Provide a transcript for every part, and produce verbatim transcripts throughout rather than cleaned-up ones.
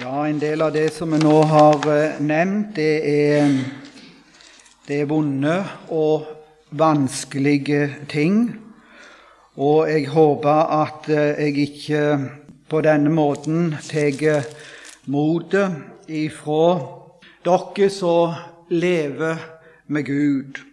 Ja, en del av det som vi nå har nevnt, det er, det er vonde og vanskelige ting. Og jeg håper at jeg ikke på denne måten tar motet ifra dere som lever med Gud.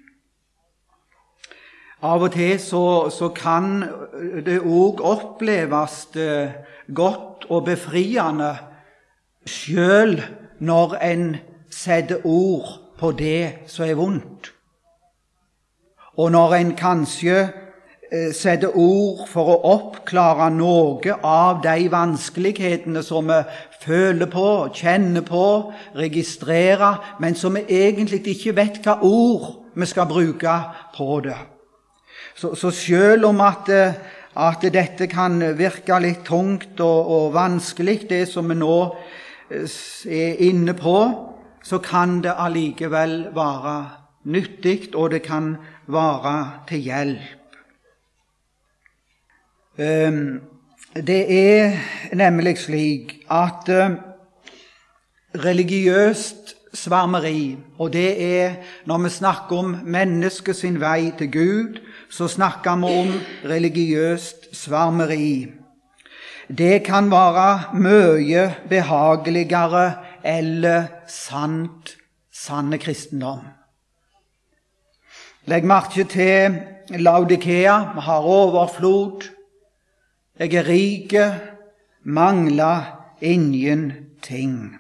Av og til så, så kan det også oppleves godt og befriende selv når en setter ord på det som er vondt. Og når en kanskje setter ord for å oppklare noe av de vanskelighetene som vi føler på, kjenner på, registrerer, men som vi egentlig ikke vet hva ord vi skal bruke på det. Så, så selv om at, at dette kan virke litt tungt og, og vanskelig, det som vi nå er inne på, så kan det allikevel være nyttig, og det kan være til hjelp. Det er nemlig slik at religiøst svermeri, og det er når vi snakker om menneskets vei til Gud, så snakker vi om religiøst svermeri. Det kan være mye behageligere eller sant, sanne kristendom. Legg merke til Laodikea, vi har overflod, jeg er rike, mangler ingenting.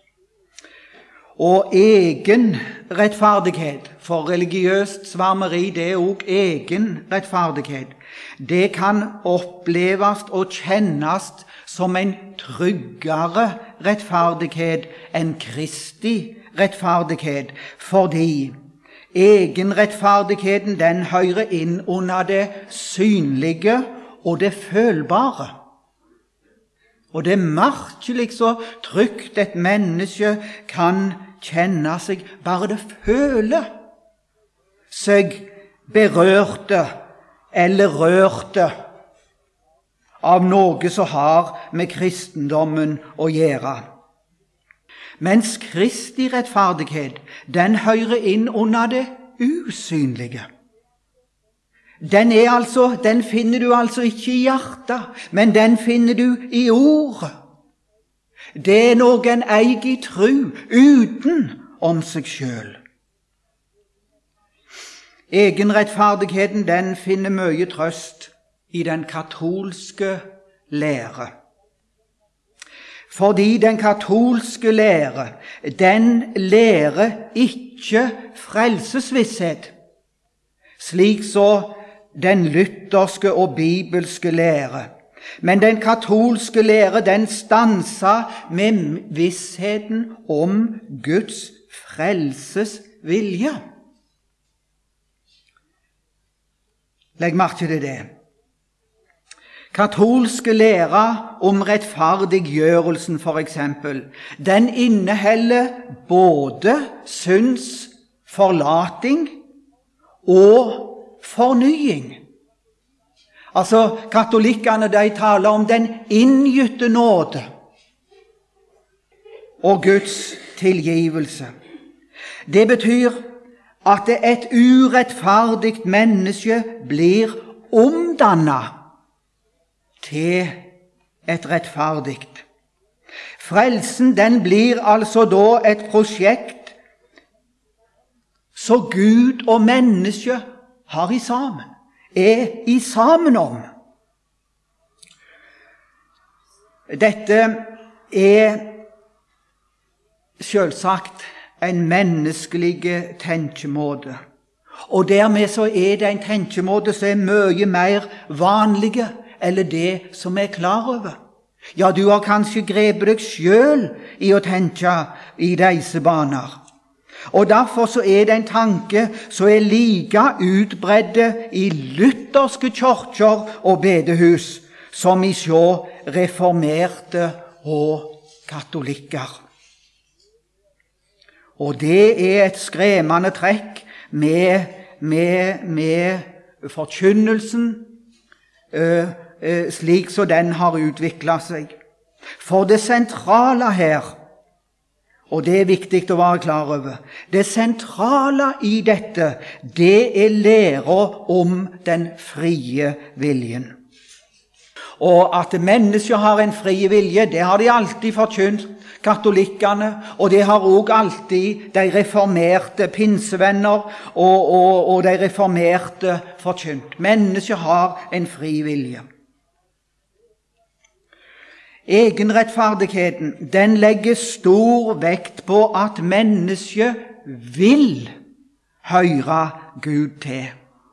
Og egen rettferdighet, for religiøst svermeri, det er også egen rettferdighet. Det kan oppleves og kjennes som en tryggere rettferdighet enn Kristi rettferdighet, fordi egenrettferdigheten den hører inn under det synlige og det følbare. Og det er merkelig så trygt et menneske kan kjenne seg, bare det føler seg berørte eller rørte av noe som har med kristendommen å gjøre. Mens Kristi rettferdighet, den hører inn under det usynlige. Den, er altså, den finner du altså ikke i hjertet, men den finner du i ordet. Det er noe en eier i tro, uten om seg selv. Egenrettferdigheten, den finner mye trøst i den katolske lære. Fordi den katolske lære, den lærer ikke frelsesvisshet, slik så den lutherske og bibelske lære. Men den katolske lære, den stanser med vissheten om Guds frelses vilje. Legg merke til det. Katolske lære om rettferdiggjørelsen, for eksempel, den inneholder både syndsforlating og fornying. Altså, katolikkene, de taler om den inngytte nåde og Guds tilgivelse. Det betyr at et urettferdig menneske blir omdannet til et rettferdig. Frelsen, den blir altså da et prosjekt så Gud og menneske har i sammen, er i sammen om. Dette er selvsagt en menneskelig tenkemåte. Og dermed så er det en tenkemåte som er mye mer vanlige eller det som er klar over. Ja, du har kanskje grepet deg selv i å tenke i disse baner. Og derfor så er det en tanke som er like utbredde i lutherske kirker og bedehus som i så reformerte og katolikker. Og det er et skremmende trekk med, med, med forkynnelsen, øh, øh, slik som den har utviklet seg. For det sentrale her, og det er viktig å være klar over, det sentrale i dette, det er læra om den frie viljen. Og at mennesker har en fri vilje, det har de alltid forkynt, katolikkene, og det har også alltid de reformerte pinsevenner og, og, og de reformerte forkynt. Mennesker har en fri vilje. Egenrettferdigheten, den legger stor vekt på at mennesket vil høre Gud til.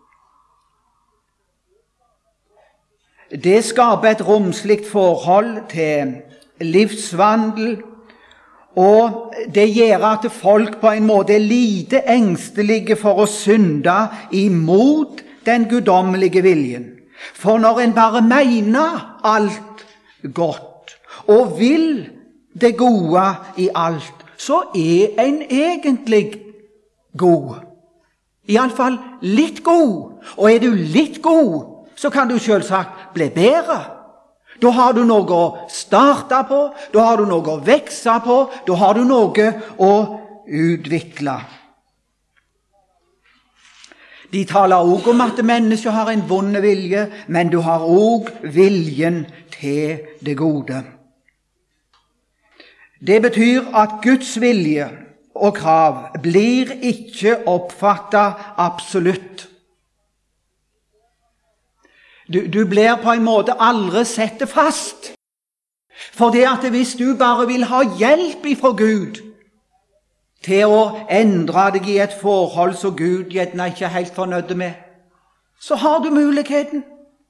Det skaper et romsligt forhold til livsvandel, og det gjør at folk på en måte er lite engstelige for å synde imot den guddommelige viljen. For når en bare mener alt godt, og vil det gode i alt, så er en egentlig god. I alle fall litt god. Og er du litt god, så kan du selvsagt bli bedre. Da har du noe å starte på, da har du noe å vekse på, da har du noe å utvikle. De taler også om at mennesker har en vond vilje, men du har også viljen til det gode. Det betyr at Guds vilje og krav blir ikke oppfattet absolutt. Du, du blir på en måte aldri sett fast. For det at hvis du bare vil ha hjelp ifra Gud til å endre deg i et forhold som Gud gjerne ikke er helt fornøyd med, så har du muligheten.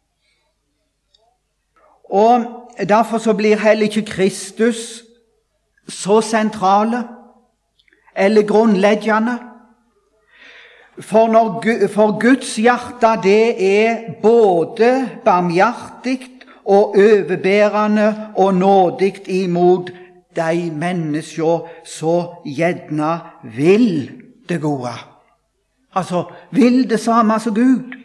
Og derfor så blir heller ikke Kristus så sentrale eller grunnleggende. For, når, for Guds hjerte, det er både barmhjertig og overbærende og nådig imot de mennesker som gjerne vil det gode. Altså, vil det samme som Gud.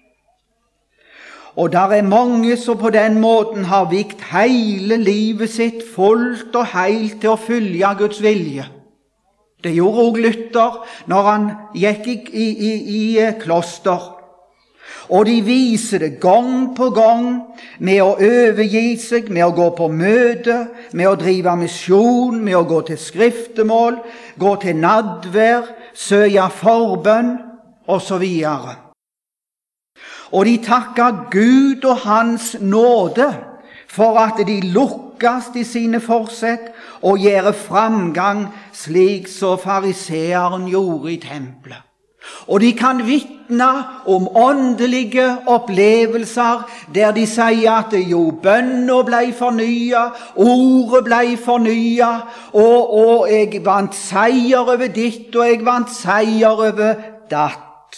Og der er mange som på den måten har vikt hele livet sitt fullt og helt til å følge Guds vilje. Det gjorde også Luther når han gikk i, i, i, i kloster. Og de viser det gang på gang med å overgi seg, med å gå på møte, med å drive misjon, med å gå til skriftemål, gå til nadvær, søke forbønn og så videre. Og de takker Gud og Hans nåde for at de lukkes i sine forsett og gjøre framgang slik som fariseeren gjorde i tempelet. Og de kan vitne om åndelige opplevelser der de sier at jo, bønna ble fornyet, ordet ble fornyet, og, og jeg vant seier over ditt, og jeg vant seier over datt.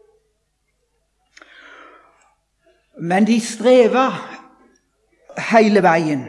Men de strever hele veien.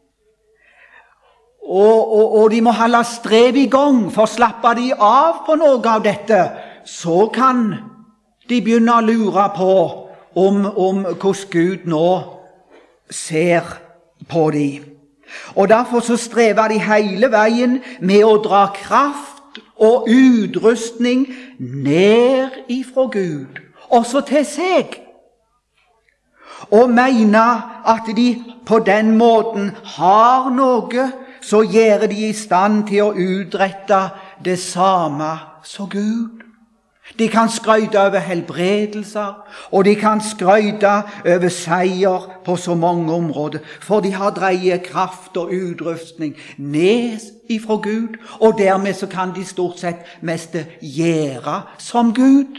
Og, og, og de må holde strev i gang, for slapper de av på noe av dette, så kan de begynne å lure på om, om hvordan Gud nå ser på dem. Og derfor så strever de hele veien med å dra kraft og utrustning ned ifra Gud, også til seg. Og mener at de på den måten har noe, så gjør de i stand til å utrette det samme som Gud. De kan skrøyte over helbredelser, og de kan skrøyte over seier på så mange områder, for de har dreid kraft og utrustning ned ifra Gud, og dermed så kan de stort sett mest gjøre som Gud.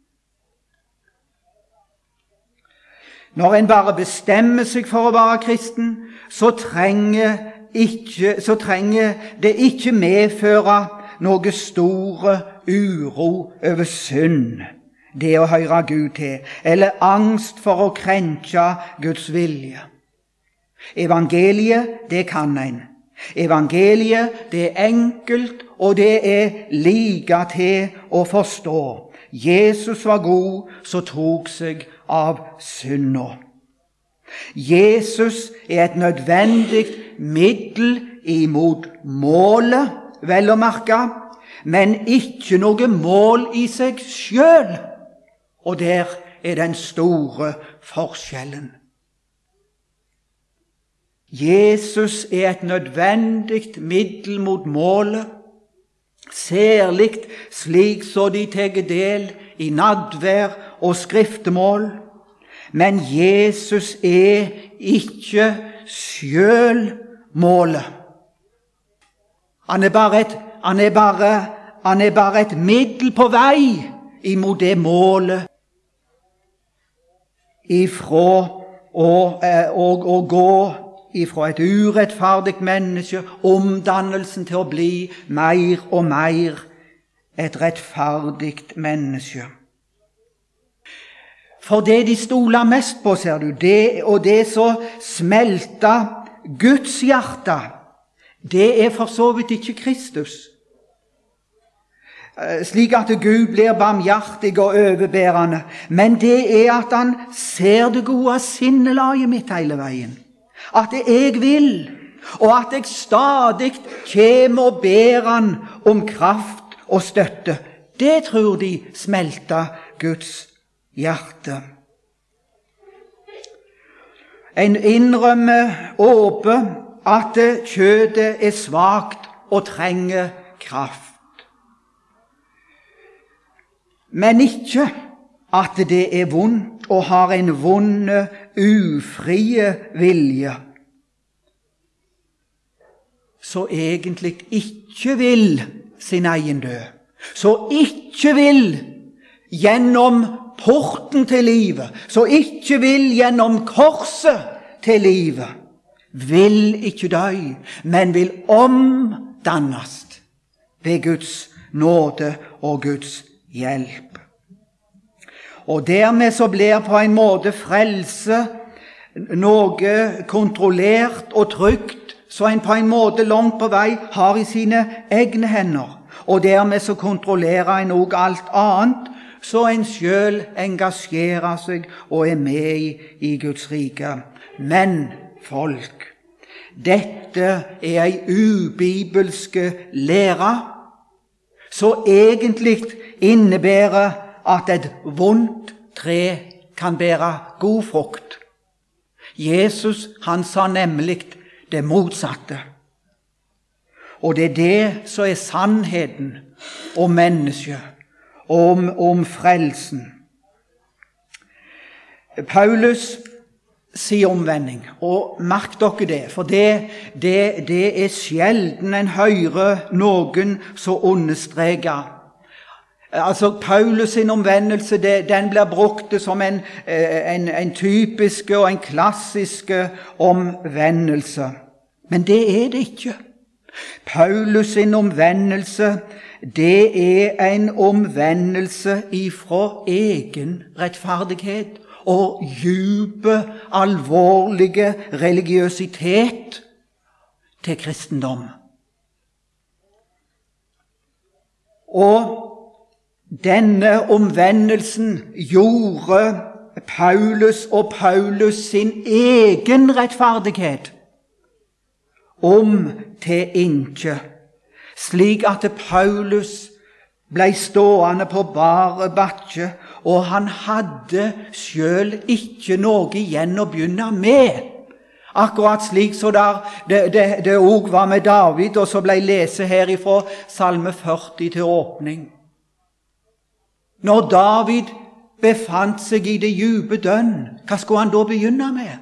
Når en bare bestemmer seg for å være kristen, så trenger, ikke, så trenger det ikke medføre noe store uro over synd, det å høre Gud til, eller angst for å krenke Guds vilje. Evangeliet, det kan en. Evangeliet, det er enkelt, og det er like til å forstå. Jesus var god, så tok seg av synda. Jesus er et nødvendig middel imot målet, vel å merke, men ikke noe mål i seg selv. Og der er den store forskjellen. Jesus er et nødvendig middel mot målet, særlig slik så de teger del i nadvær og skriftemål. Men Jesus er ikke selv målet. Han er bare et, han er bare, han er bare et middel på vei imot det målet ifra å, å, å gå ifra et urettferdig menneske, omdannelsen til å bli mer og mer et rettferdig menneske. For det de stoler mest på, ser du, det, og det som smelter Guds hjerte, det er for så vidt ikke Kristus. Slik at Gud blir barmhjertig og overbærende, men det er at han ser det gode sinnelaget mitt hele veien. At jeg vil, og at jeg stadig kommer og ber han om kraft og støtte. Det tror de smelter Guds hjerte. En innrømmer åpen at kjødet er svagt og trenger kraft. Men ikke at det er vondt og har en vond, ufrie vilje. Så egentlig ikke vil sin egen død. Så ikke vil gjennom porten til livet. Så ikke vil gjennom korset til livet. Vil ikke dø, men vil omdannes ved Guds nåde og Guds hjelp. Og dermed så blir på en måte frelse noe kontrollert og trygt, så en på en måte langt på vei har i sine egne hender. Og dermed så kontrollerer en også alt annet, så en selv engasjerer seg og er med i, i Guds rike. Men folk, dette er ei ubibelske lære, så egentlig innebærer at et vondt tre kan bære god frukt. Jesus, han sa nemlig det motsatte. Og det er det som er sannheten om mennesket, om, om frelsen. Paulus sier omvending, og merk dere det, for det, det, det er sjelden en hører noen så understreker. Altså, Paulus sin omvendelse, det, den blir brukt som en, en, en typisk og en klassisk omvendelse. Men det er det ikke. Paulus sin omvendelse, det er en omvendelse ifra egen rettferdighet og dype, alvorlige religiøsitet til kristendom. Og denne omvendelsen gjorde Paulus og Paulus sin egen rettferdighet om til innkje, slik at Paulus ble stående på bare bakke, og han hadde selv ikke noe igjen å begynne med. Akkurat slik så der, det, det, det også var med David, og så ble lese her ifra Salme førti til åpning. Når David befant seg i det dype dønn, hva skulle han da begynne med?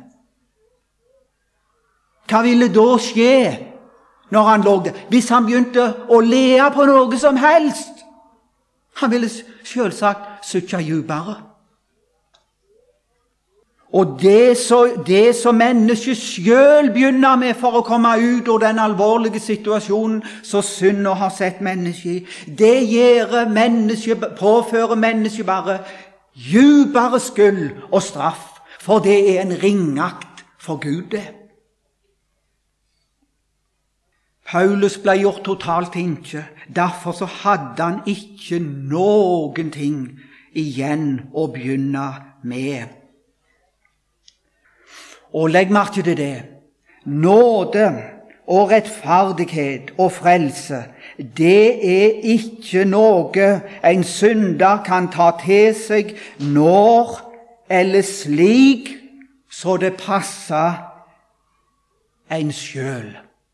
Hva ville da skje når han lå der? Hvis han begynte å le på noe som helst, han ville selvsagt søke dypere. Og det som det som mennesket selv begynner med for å komme ut av den alvorlige situasjonen så synd å ha sett mennesket i, det gjør mennesket, påfører mennesket bare dypere skyld og straff, for det er en ringakt for Gud det. Paulus ble gjort totalt innkje, derfor så hadde han ikke noen ting igjen å begynne med. Og legg merke til det. Nåde og rettferdighet og frelse, det er ikke noe en synder kan ta til seg når eller slik så det passer en sjøl.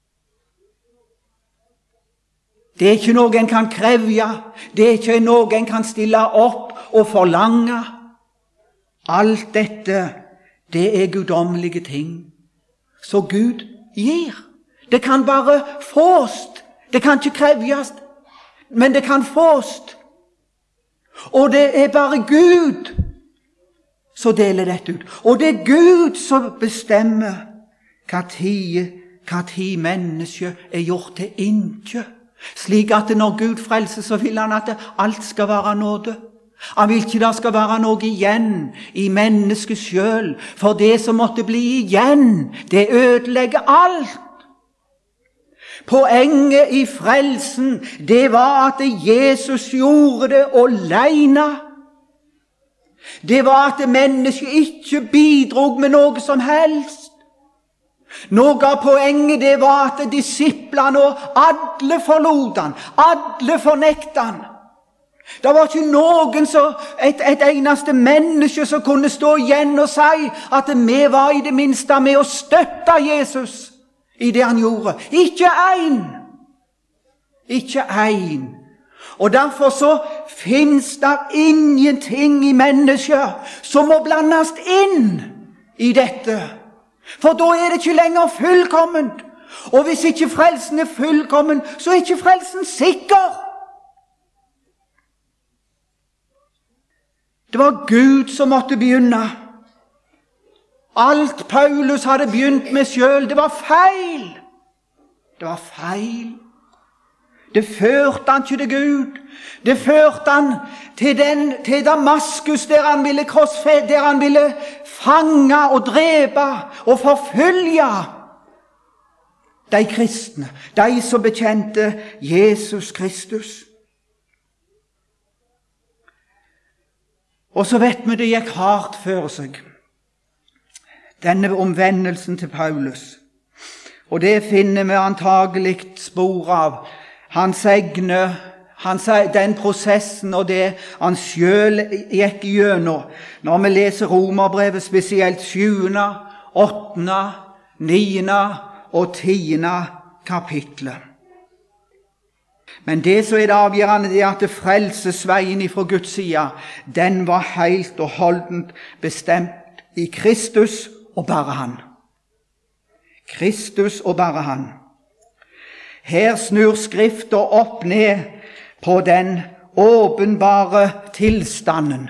Det er ikke noe en kan krevje, det er ikke noe en kan stille opp og forlange. Alt dette, det er guddommelige ting. Så Gud gir. Det kan bare fås. Det kan ikke krevjes, men det kan fås. Og det er bare Gud som deler dette ut. Og det er Gud som bestemmer hva tid, hva tid mennesket er gjort til innkjøp. Slik at når Gud frelser, så vil han at alt skal være nåde. Han vil ikke det skal være noe igjen i mennesket selv, for det som måtte bli igjen, det ødelegger alt. Poenget i frelsen, det var at Jesus gjorde det alene. Det var at mennesket ikke bidrog med noe som helst. Noe av poenget det var at disiplene og alle forlot han, alle fornekte han. Det var ikke noen så, et, et eneste menneske som kunne stå igjen og si at vi var i det minste med å støtte Jesus i det han gjorde. Ikke en! Ikke en! Og derfor så finnes det ingenting i mennesket som må blandes inn i dette. For da er det ikke lenger fullkomment. Og hvis ikke frelsen er fullkommen, så er ikke frelsen sikker. Det var Gud som måtte begynne. Alt Paulus hadde begynt med selv, det var feil. Det var feil. Det førte han ikke til Gud. Det førte han til, den, til Damaskus, der han ville krossfeste, der han ville fange og drepe og forfølge de kristne, de som bekjente Jesus Kristus. Og så vet vi det gikk hardt for seg, denne omvendelsen til Paulus. Og det finner vi antagelig spor av. Han segner, han sier den prosessen og det han selv gikk gjennom. Når vi leser Romerbrevet, spesielt sjuende, åttende, niende og tiende kapitlet. Men det som er det avgjørende, det er at frelsesveien fra Guds side, den var helt og holdent bestemt i Kristus og bare han. Kristus og bare han. Her snur Skriften opp ned på den åpenbare tilstanden,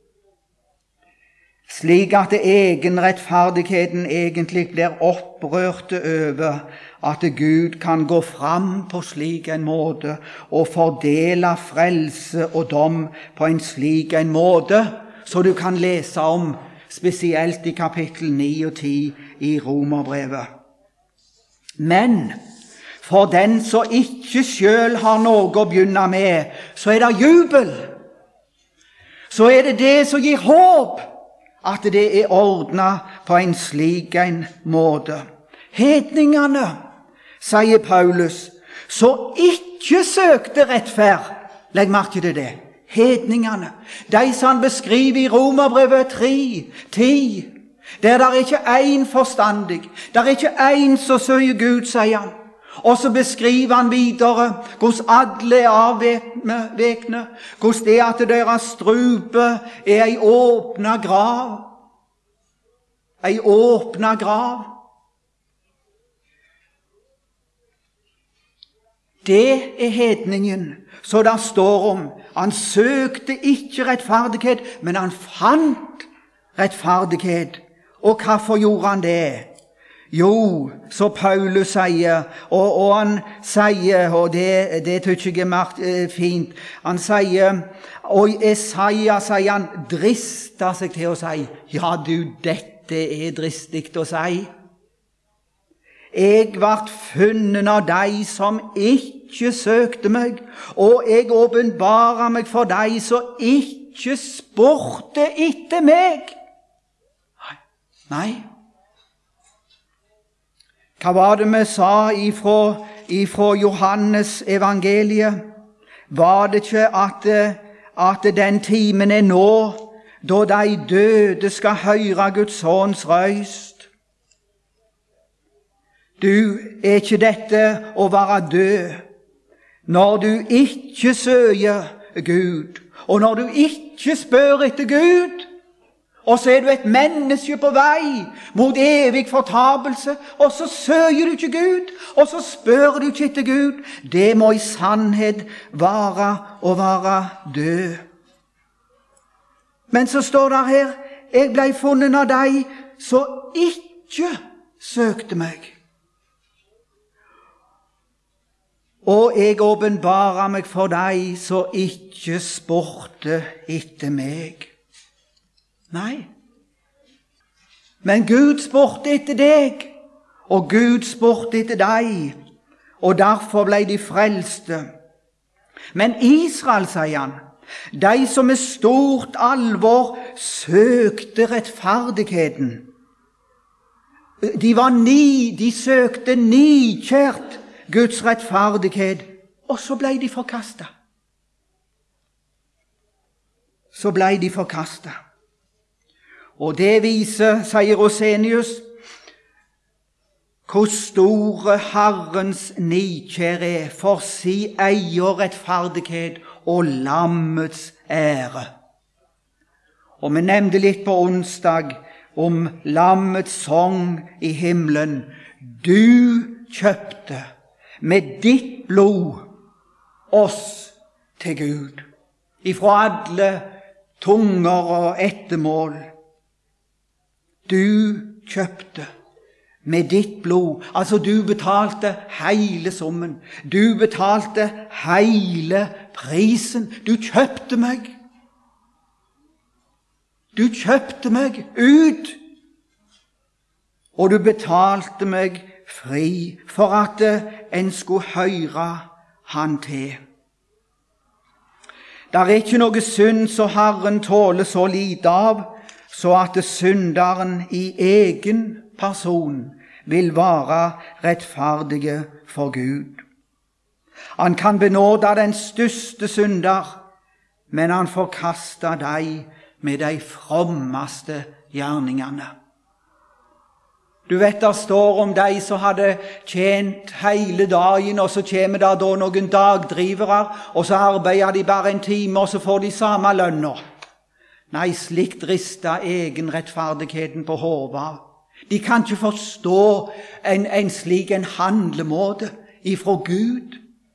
slik at egenrettferdigheten egentlig blir opprørte over at Gud kan gå fram på slik en måte og fordele frelse og dom på en slik en måte, så du kan lese om spesielt i kapittel ni og ti i Romerbrevet. Men for den som ikke selv har noe å begynne med, så er det jubel. Så er det det som gir håp, at det er ordnet på en slik en måte. Hedningene, sier Paulus, så ikke søkte rettferd. Legg merke til det. Hedningene, de som han beskriver i Romerbrevet tre, ti, der det er ikke en forstandig, der er ikke en som søker Gud, sier han. Og så beskriver han videre hvordan alle er avvekne, hvordan det at deres strupe er ei åpna grav. Ei åpna grav. Det er hedningen, så det står om. Han søkte ikke rettferdighet, men han fant rettferdighet. Og hvorfor gjorde han det? Jo, så Paulus sier, og, og han sier, og det, det tykker jeg er makt, eh, fint, han sier, og Esaja sier han, drister seg til å si, ja du, dette er dristig å si. Jeg vart funnet av deg som ikke søkte meg, og jeg åpenbarer meg for deg som ikke spurte etter meg. Nei. Hva var det vi sa ifra, ifra Johannes evangeliet? Var det ikke at, at den timen er nå, da de døde skal høre Guds sønns røyst? Du, er ikke dette å være død, når du ikke søker Gud, og når du ikke spør etter Gud, og så er du et menneske på vei mot evig fortapelse, og så søker du ikke Gud, og så spør du ikke etter Gud. Det må i sannhet være å være død. Men så står det her, jeg ble funnet av deg som ikke søkte meg. Og jeg åpenbarer meg for deg som ikke spurte etter meg. Nei. Men Gud spurte etter deg, og Gud spurte etter deg, og derfor ble de frelste. Men Israel, sier han, de som med stort alvor søkte rettferdigheten. De var ni, de søkte nikjært Guds rettferdighet, og så ble de forkastet. Så ble de forkastet. Og det viser, sier Rosenius, hvor store Herrens nikjær er for si eier rettferdighet og lammets ære. Og vi nevnte litt på onsdag om lammets sang i himmelen. Du kjøpte med ditt blod oss til Gud, ifra alle tunger og ettermål. Du kjøpte med ditt blod, altså du betalte hele summen, du betalte hele prisen, du kjøpte meg. Du kjøpte meg ut, og du betalte meg fri for at en skulle høre han til. Det er ikke noe synd så Herren tåler så lite av, så at synderen i egen person vil være rettferdige for Gud. Han kan benåde den største synder, men han forkaster deg med de frommeste gjerningene. Du vet, det står om de som hadde tjent hele dagen, og så kommer det da noen dagdrivere, og så arbeider de bare en time, og så får de samme lønner. Nei, slikt rister egen rettferdigheten på hodet. De kan ikke forstå en, en slik en handlemåte ifra Gud.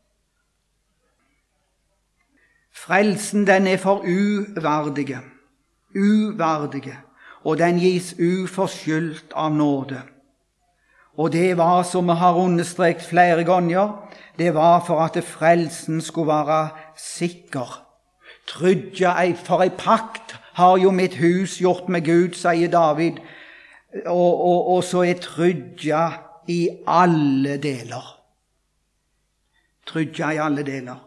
Frelsen, den er for uverdige, uverdige, og den gis uforskyldt av nåde. Og det var, som vi har understreket flere ganger, det var for at frelsen skulle være sikker. Trygge ei, for ei pakt har jo mitt hus gjort med Gud, sier David, og, og, og så er trygge i alle deler. Trygge i alle deler.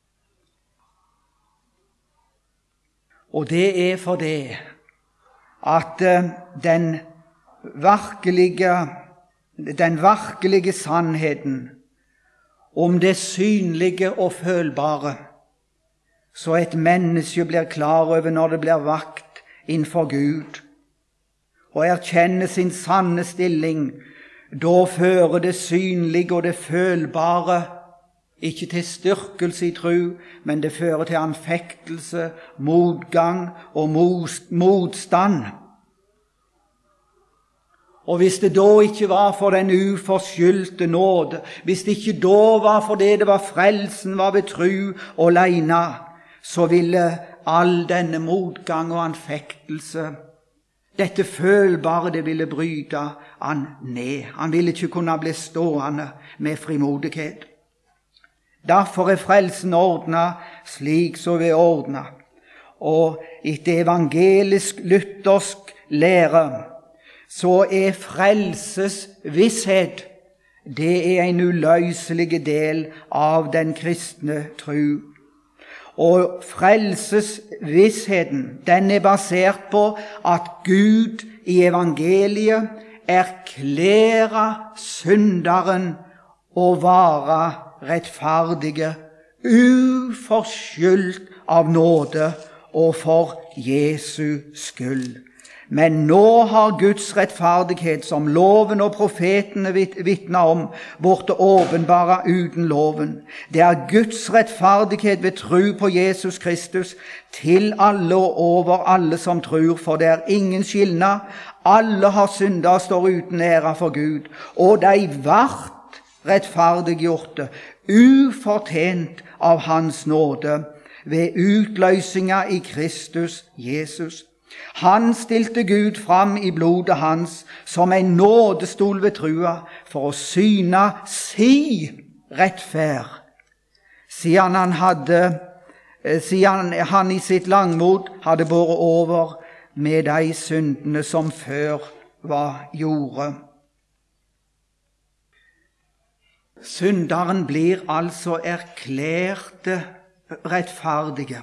Og det er for det at den virkelige, den virkelige sannheten om det synlige og følbare, så et menneske blir klar over når det blir vakt innfor Gud, og erkjenner sin sanne stilling, da fører det synlige og det følbare ikke til styrkelse i tro, men det fører til anfektelse, motgang og motstand. Og hvis det da ikke var for den uforskyldte nåde, hvis det ikke da var fordi det var frelsen var ved tro og alene, så ville all denne motgang og anfektelse, dette følbare, det ville bryte han ned. Han ville ikke kunne bli stående med frimodighet. Derfor er frelsen ordnet slik som vi er ordnet. Og etter evangelisk luthersk lære, så er frelses visshet, det er en uløselig del av den kristne tro. Og frelsesvissheten, den er basert på at Gud i evangeliet erklære synderen og være rettferdige, uforskyldt av nåde og for Jesu skyld. Men nå har Guds rettferdighet, som loven og profetene vitner om, blitt åpenbara uten loven. Det er Guds rettferdighet ved tro på Jesus Kristus til alle og over alle som tror, for det er ingen skilnad. Alle har syndet og står uten ære for Gud, og de vart rettferdiggjorte, ufortjent av Hans nåde, ved utløsninga i Kristus Jesus. Han stilte Gud fram i blodet hans som en nådestol ved trua for å syne si rettferd, siden han, hadde, siden han i sitt langmod hadde båret over med de syndene som før var gjorde. Synderen blir altså erklærte rettferdige,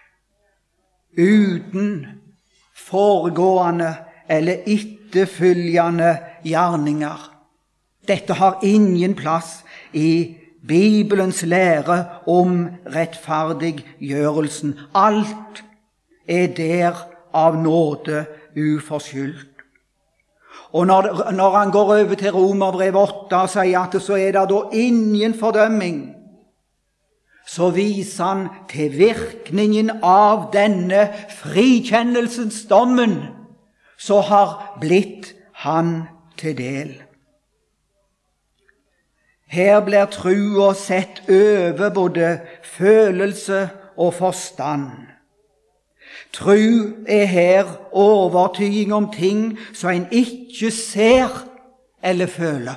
uten foregående eller etterfølgende gjerninger. Dette har ingen plass i Bibelens lære om rettferdiggjørelsen. Alt er der av nåde uforskyldt. Og når, når han går over til Romerbrev åtte og sier at så er det da ingen fordømming, så viser han til virkningen av denne frikjennelsens dommen, så har blitt han til del. Her blir trua sett over både følelse og forstand. Tru er her overtyding om ting som en ikke ser eller føler.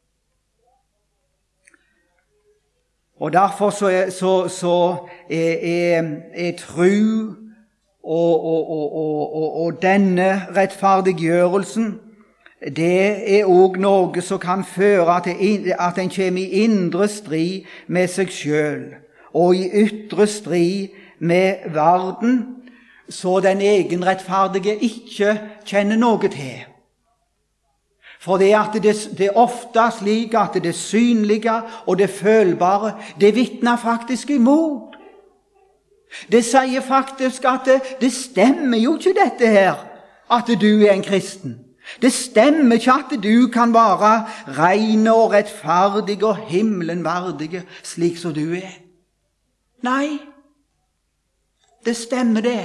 Og derfor så er, så, så er, er, er tru og, og, og, og, og denne rettferdiggjørelsen, det er også noe som kan føre til at en kommer i indre strid med seg selv, og i ytre strid med verden, så den egenrettferdige ikke kjenner noe til. For det er, det, det er ofte slik at det synlige og det følbare, det vitner faktisk imot. Det sier faktisk at det, det stemmer jo ikke dette her, at du er en kristen. Det stemmer ikke at du kan være ren og rettferdig og himmelen verdig, slik som du er. Nei, det stemmer det.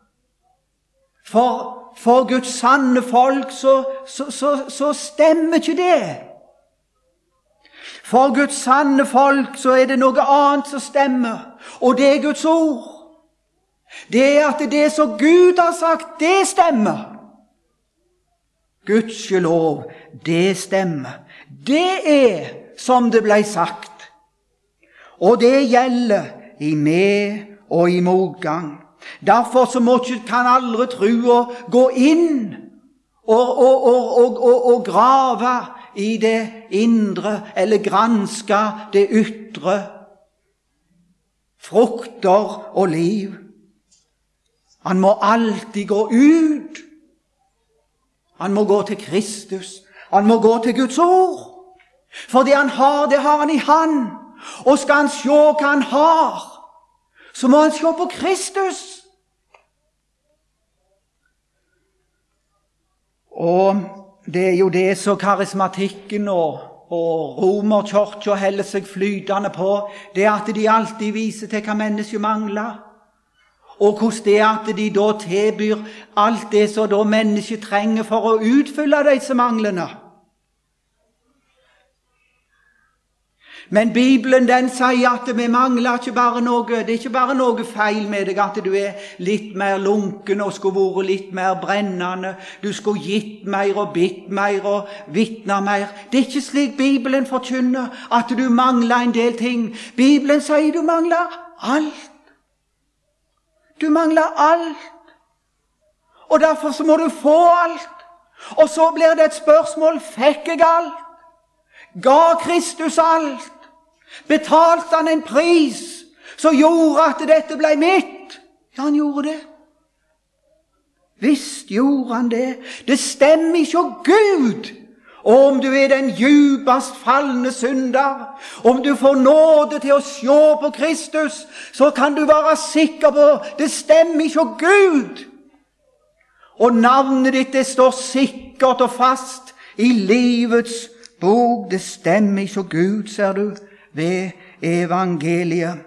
For For Guds sanne folk så, så, så, så stemmer ikke det. For Guds sanne folk så er det noe annet som stemmer, og det er Guds ord. Det er at det som Gud har sagt, det stemmer. Guds lov, det stemmer. Det er som det ble sagt. Og det gjelder i med og i motgang. Derfor så må ikke, kan aldri trua gå inn og, og, og, og, og, og grave i det indre, eller granske det ytre, frukter og liv. Han må alltid gå ut. Han må gå til Kristus. Han må gå til Guds ord. For det han har, det har han i han. Og skal han se hva han har, så må han se på Kristus. Og det er jo det som karismatikken og, og romerkirken holder seg flytende på, det er at de alltid viser til hva mennesket mangler. Og hvordan det er at de da tilbyr alt det som da mennesket trenger for å utfylle disse manglene. Men Bibelen den sier at vi mangler ikke bare noe, det er ikke bare noe feil med deg, at du er litt mer lunken og skulle vært litt mer brennende, du skulle gitt mer og bitt mer og vittnet mer. Det er ikke slik Bibelen forkynner, at du mangler en del ting. Bibelen sier du mangler alt. Du mangler alt. Og derfor så må du få alt. Og så blir det et spørsmål, fikk jeg alt? Ga Kristus alt? Betalte han en pris som gjorde at dette ble mitt? Ja, han gjorde det. Visst gjorde han det. Det stemmer ikke, og Gud Og om du er den djupast fallende synder, om du får nåde til å se på Kristus, så kan du være sikker på det stemmer ikke av Gud. Og navnet ditt det står sikkert og fast i livets bok. Det stemmer ikke av Gud, ser du, ved evangeliet.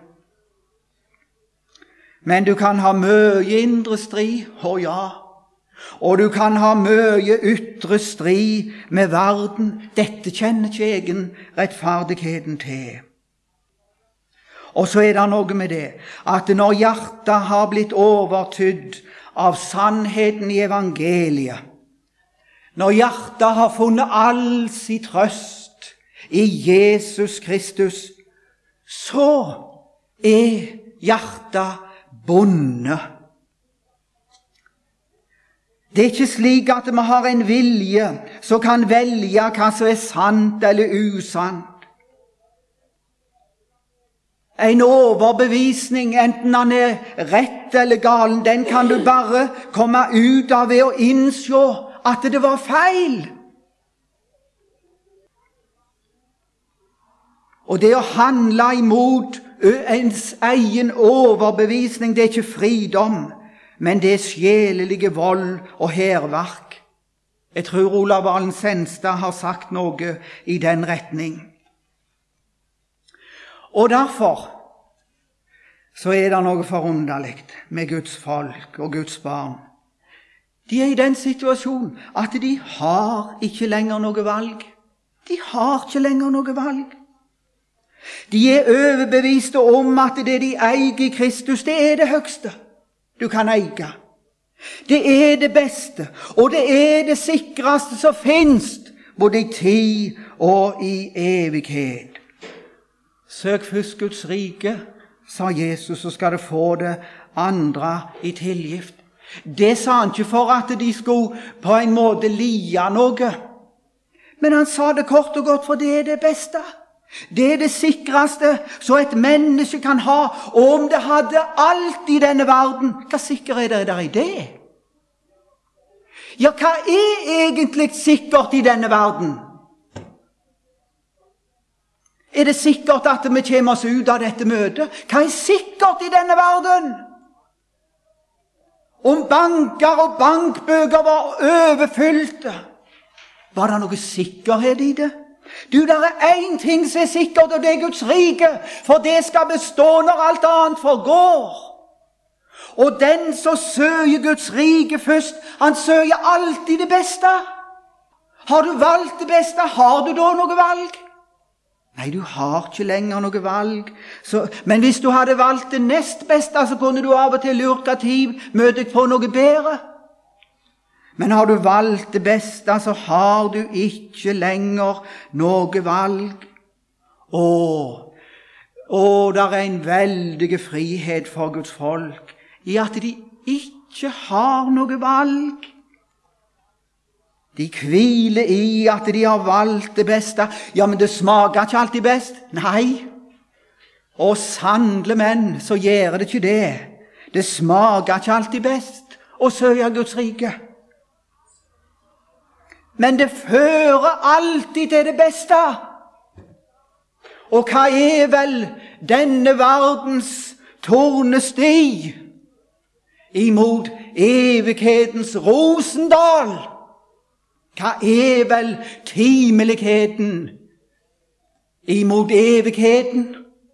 Men du kan ha mye indre strid, å ja. Og du kan ha mye ytre strid med verden. Dette kjenner ikke egen rettferdigheten til. Og så er det noe med det, at når hjertet har blitt overtydd av sannheten i evangeliet, når hjertet har funnet all sin trøst i Jesus Kristus, så er hjertet bundet. Det er ikke slik at vi har en vilje som kan velge hva som er sant eller usant. En overbevisning, enten han er rett eller galen, den kan du bare komme ut av ved å innse at det var feil. Og det å handle imot ens egen overbevisning, det er ikke fridom, men det er sjelelige vold og herverk. Jeg tror Olav Valen Senstad har sagt noe i den retning. Og derfor så er det noe forunderlig med Guds folk og Guds barn. De er i den situasjonen at de har ikke lenger noe valg. De har ikke lenger noe valg. De er overbeviste om at det de eier i Kristus, det er det høgste du kan eie. Det er det beste, og det er det sikreste som finnes, både i tid og i evighet. Søk først Guds rike, sa Jesus, så skal du få det andre i tilgift. Det sa han ikke for at de skulle på en måte lia noe, men han sa det kort og godt, for det er det beste. Det er det sikreste så et menneske kan ha, og om det hadde alt i denne verden, hva sikker er det der i det? Ja, hva er egentlig sikkert i denne verden? Er det sikkert at vi kommer oss ut av dette møtet? Hva er sikkert i denne verden? Om banker og bankbøker var overfylte, var det noe sikkerhet i det? Du, der er en ting som er sikkert, og det er Guds rike, for det skal bestå når alt annet forgår. Og den som søker Guds rike først, han søker alltid det beste. Har du valgt det beste, har du da noe valg? Nei, du har ikke lenger noe valg. Så, men hvis du hadde valgt det nest beste, så kunne du av og til lurt hva tid møte på noe bedre. Men har du valgt det beste, så har du ikke lenger noe valg. Åh, åh, der er en veldig frihet for Guds folk, i at de ikke har noe valg. De hviler i at de har valgt det beste. Ja, men det smaker ikke alltid best. Nei, og sannelig menn, så gjør det ikke det. Det smaker ikke alltid best å søke Guds rike. Men det fører alltid til det beste. Og hva er vel denne verdens tornesti imot evighetens Rosendal? Hva er vel timeligheten imot evigheten?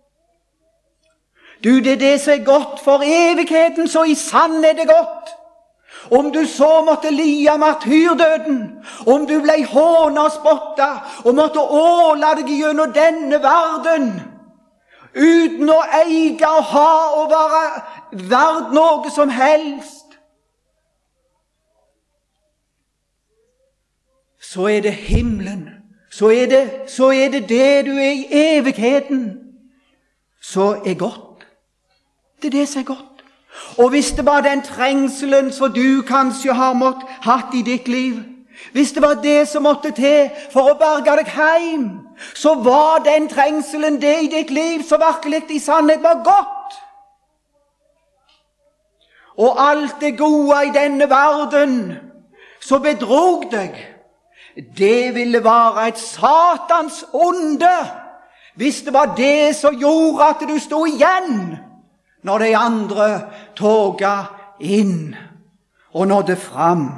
Du, det er det som er godt for evigheten, så i sann er det godt. Om du så måtte lia martyrdøden, om du ble hånet og spottet, og måtte åla deg gjennom denne verden, uten å eie og ha og være verd noe som helst, så er det himmelen, så er det, så er det det du er i evigheten, så er godt. Det er det som er godt. Og hvis det var den trengselen som du kanskje har mått hatt i ditt liv, hvis det var det som måtte til for å berge deg hjem, så var den trengselen det i ditt liv som virkelig i sannhet var godt. Og alt det gode i denne verden så bedrog deg, det ville være et satans onde, hvis det var det som gjorde at du stod igjen, når de andre toga inn og nådde fram.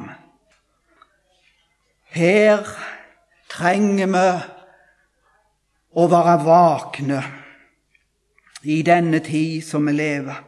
Her trenger vi å være vakne i denne tid som vi lever.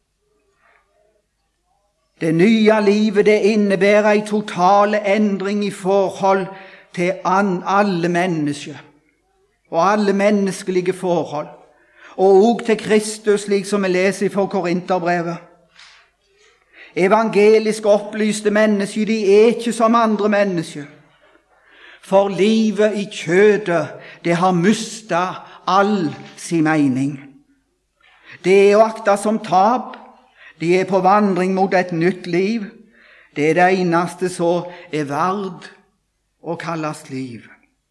Det nye livet, det innebærer en total endring i forhold til alle mennesker, og alle menneskelige forhold, og også til Kristus, slik som vi leser fra Korinterbrevet. Evangelisk opplyste mennesker, de er ikke som andre mennesker, for livet i kjødet, det har mistet all sin mening. Det er å akte som tap. De er på vandring mot et nytt liv. Det er det eneste som er verd å kalles liv.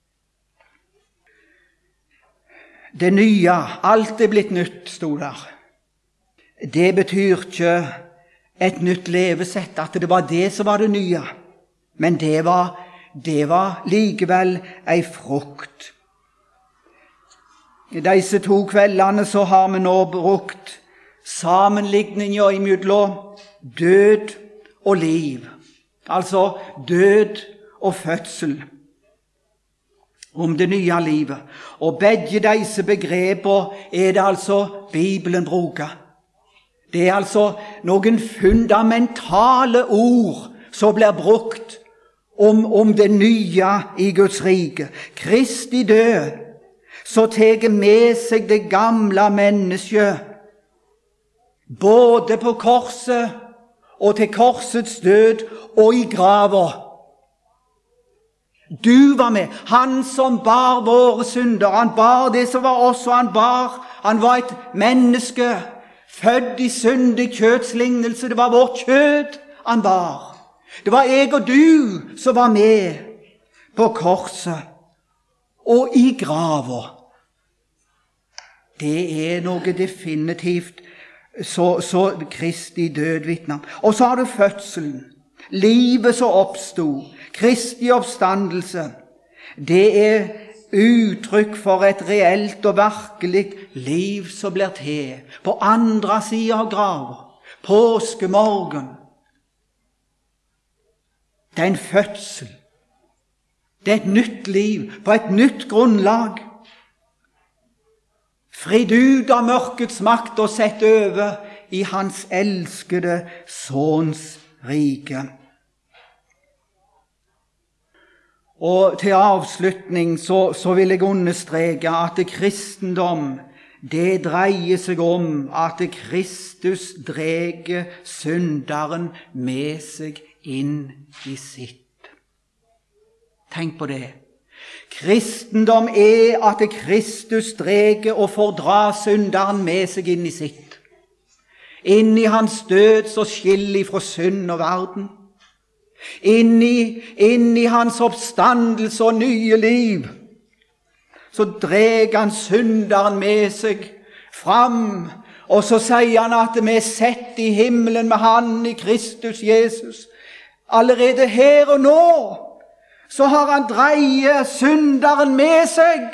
Det nye, alt er blitt nytt, stod der. Det betyr ikke et nytt levesett, at det var det som var det nye. Men det var, det var likevel ei frukt. I disse to kveldene så har vi nå brukt sammenligninger imellom død og liv, altså død og fødsel, om det nye livet. Og begge disse begreper er det altså Bibelen bruker. Det er altså noen fundamentale ord som blir brukt om, om det nye i Guds rike. Kristi død, så teger med seg det gamle mennesket, både på korset og til korsets død og i graven. Du var med, han som bar våre synder, han bar det som var oss, og han bar, han var et menneske, født i syndig kjødslignelse, det var vårt kjød han bar. Det var jeg og du som var med på korset og i graven. Det er noe definitivt så, så Kristi død vitner. Og så har du fødselen, livet som oppstod, Kristi oppstandelse. Det er uttrykk for et reelt og virkelig liv som blir til på andre siden av graven, påskemorgen. Det er en fødsel. Det er et nytt liv på et nytt grunnlag. Fridd ut av mørkets makt og sett over i hans elskede Søns rike. Og til avslutning så, så vil jeg understreke at kristendom, det dreier seg om at Kristus dreger synderen med seg inn i sitt. Tenk på det. Kristendom er at Kristus dreger og fordrar synderen med seg inn i sitt. Inn i hans død så skiller fra synd og verden. Inn i, inn i hans oppstandelse og nye liv. Så dreger han synderen med seg fram, og så sier han at vi er sett i himmelen med han i Kristus Jesus. Allerede her og nå så har han dreiet synderen med seg,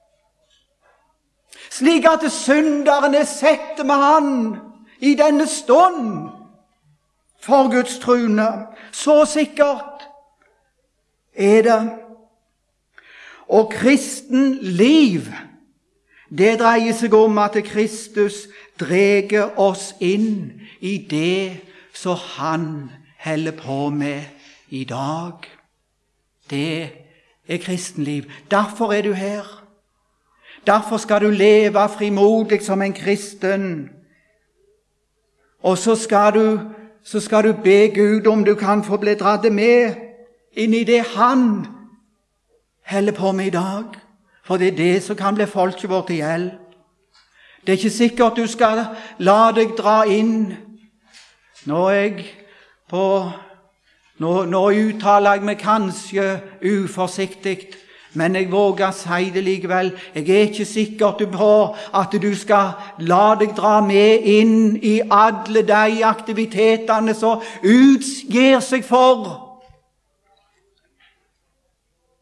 slik at synderen er sett med han i denne stund for Guds trone. Så sikkert er det. Og kristen liv, det dreier seg om at Kristus dreger oss inn i det som han holder på med i dag. Det er kristenliv. Derfor er du her. Derfor skal du leve frimodig som en kristen. Og så skal du, så skal du be Gud om du kan få bli dratt med inn i det han holder på med i dag. For det er det som kan bli folket vårt til hjelp. Det er ikke sikkert du skal la deg dra inn. Nå er jeg på Nå, nå uttaler jeg meg kanskje uforsiktig, men jeg våger si det likevel. Jeg er ikke sikker på at du skal la deg dra med inn i alle de aktivitetene som utgir seg for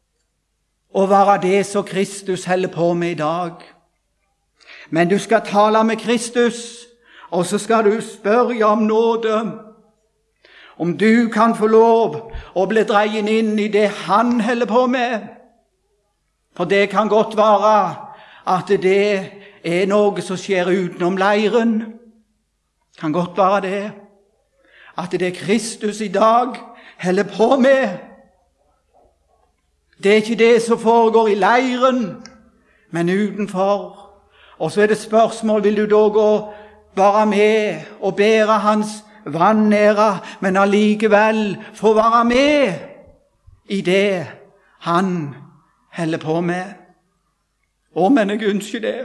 å være det som Kristus holder på med i dag. Men du skal tale med Kristus, og så skal du spørre om nåde. Om du kan få lov å bli dreid inn i det han holder på med. For det kan godt være at det er noe som skjer utenom leiren. Kan godt være det. At det er Kristus i dag holder på med. Det er ikke det som foregår i leiren, men utenfor. Og så er det spørsmål, vil du da gå være med og bære hans vanære, men allikevel få være med i det han holder på med? Å, men jeg ønsker det.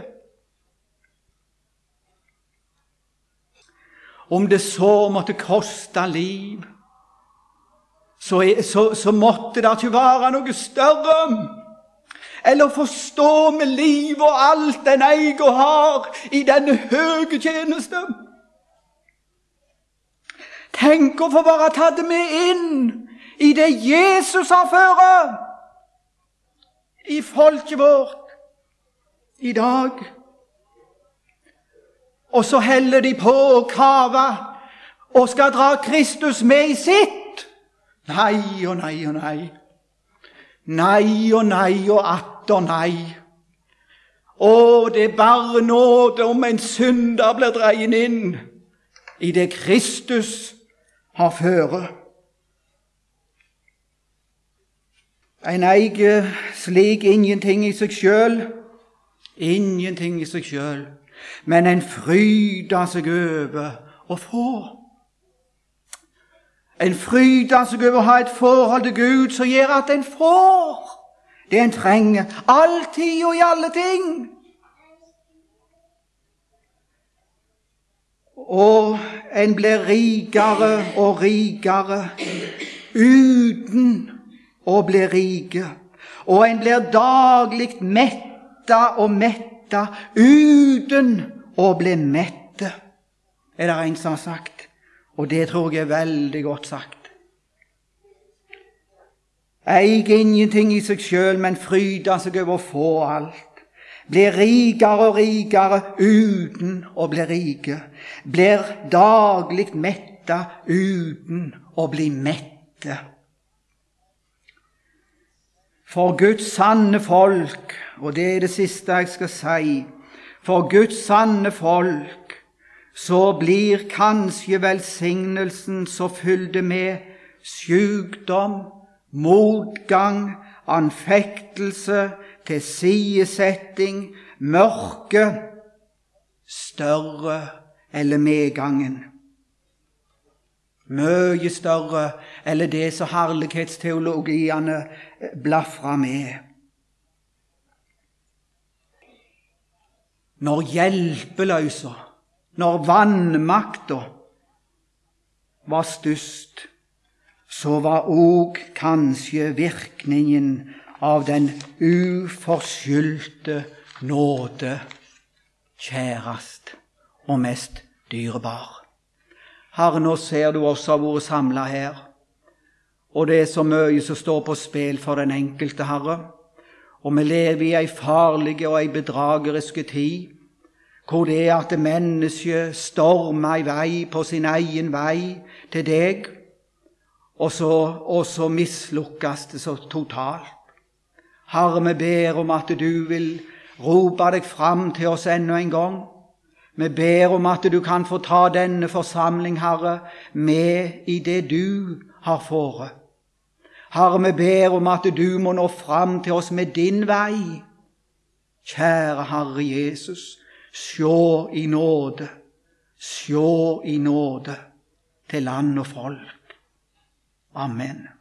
Om det så måtte koste liv, så, er, så, så måtte det ikke være noe større, eller forstå med liv og alt den eier og har i denne høye tjeneste. Tenk å få være tatt med inn i det Jesus har ført i folket vårt i dag. Og så heller de på å kave og skal dra Kristus med i sitt. Nei og nei og nei. Nei og nei og atter nei. Å, det er bare nåde om en synder blir dreid inn i det Kristus har føre. En eier slik ingenting i seg selv, ingenting i seg selv, men en fryder seg over å få. En fryder seg over å ha et forhold til Gud som gjør at en får det en trenger, alltid og i alle ting. Og en blir rikere og rikere uten å bli rike. Og en blir daglig metta og metta uten å bli mette, er det en som har sagt. Og det tror jeg er veldig godt sagt. Eier ingenting i seg selv, men fryder seg over å få alt. Blir rikere og rikere uten å bli rike. Blir daglig metta uten å bli mette. For Guds sanne folk, og det er det siste jeg skal si, for Guds sanne folk, så blir kanskje velsignelsen så fylde med sykdom, motgang, anfektelse, tilsidesetting, mørke, større eller medgangen. Mye større eller det som herlighetsteologiene blafra med. Når hjelpeløse, når vannmakta var størst, så var òg kanskje virkningen av den uforskyldte nåde kjærest og mest dyrebar. Herre, nå ser du oss har vært samlet her, og det er så mye som står på spill for den enkelte, Herre. Og vi lever i ei farlig og ei bedragerisk tid, hvor det er at mennesket stormer i vei på sin egen vei til deg, og så, og så mislukkes det så totalt. Herre, vi ber om at du vil rope deg fram til oss enda en gang. Vi ber om at du kan få ta denne forsamling, Herre, med i det du har fått. Herre, vi ber om at du må nå fram til oss med din vei. Kjære Herre Jesus, sjå i nåde, sjå i nåde til land og folk. Amen.